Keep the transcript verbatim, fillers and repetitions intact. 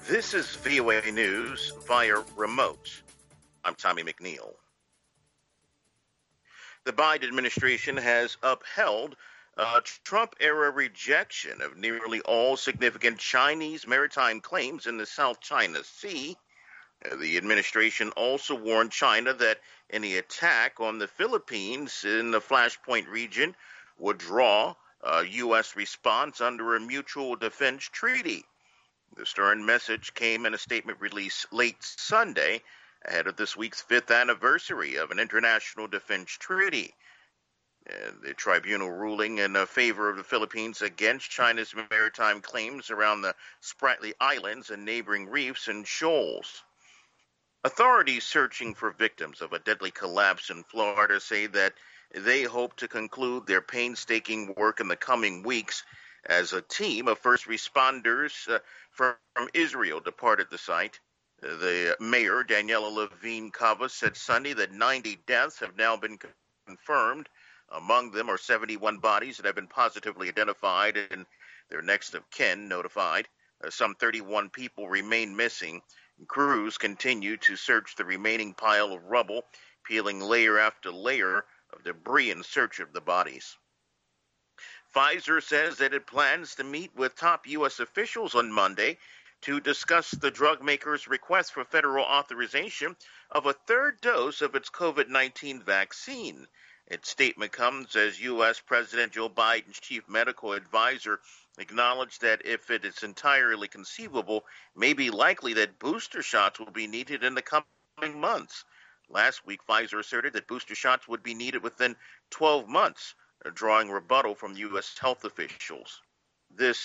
This is V O A News via remote. I'm Tommy McNeil. The Biden administration has upheld a Trump-era rejection of nearly all significant Chinese maritime claims in the South China Sea. The administration also warned China that any attack on the Philippines in the Flashpoint region would draw a U S response under a mutual defense treaty. The stern message came in a statement released late Sunday ahead of this week's fifth anniversary of an international defense treaty. And the tribunal ruling in favor of the Philippines against China's maritime claims around the Spratly Islands and neighboring reefs and shoals. Authorities searching for victims of a deadly collapse in Florida say that they hope to conclude their painstaking work in the coming weeks as a team of first responders uh, from Israel departed the site. The mayor, Daniela Levine Cava, said Sunday that ninety deaths have now been confirmed. Among them are seventy-one bodies that have been positively identified and their next of kin notified. Uh, some thirty-one people remain missing. Crews continue to search the remaining pile of rubble, peeling layer after layer of debris in search of the bodies. Pfizer says that it plans to meet with top U S officials on Monday to discuss the drug maker's request for federal authorization of a third dose of its COVID nineteen vaccine. Its statement comes as U S President Joe Biden's chief medical advisor acknowledged that if it is entirely conceivable, it may be likely that booster shots will be needed in the coming months. Last week, Pfizer asserted that booster shots would be needed within twelve months, drawing rebuttal from U S health officials. This